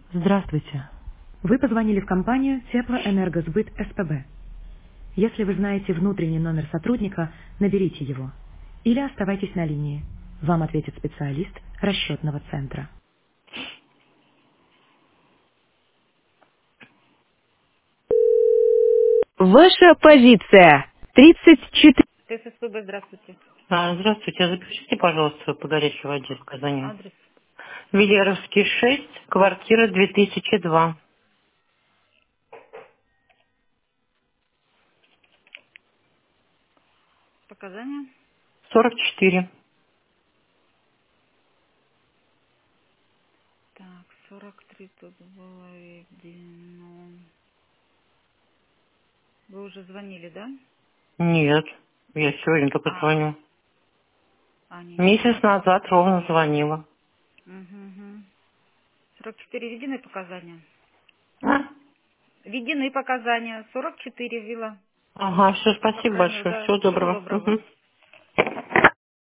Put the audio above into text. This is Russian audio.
Здравствуйте. Вы позвонили в компанию Теплоэнергосбыт СПБ. Если вы знаете внутренний номер сотрудника, наберите его. Или оставайтесь на линии. Вам ответит специалист расчетного центра. Ваша позиция. 34. ТССПБ, здравствуйте. Здравствуйте, запишите, пожалуйста, по горячей воде в Казани. Адрес Велеровский 6, квартира 2002, показания. 44. Так, 43 тут было введено. Вы уже звонили, да? Нет, я сегодня только А, звоню. не Месяц звонили. назад ровно звонила. Угу. 44 введены показания. А? Введены показания. 44 ввела. Ага, все, спасибо Пока не, большое, да. всего Всего доброго. доброго. Мгм.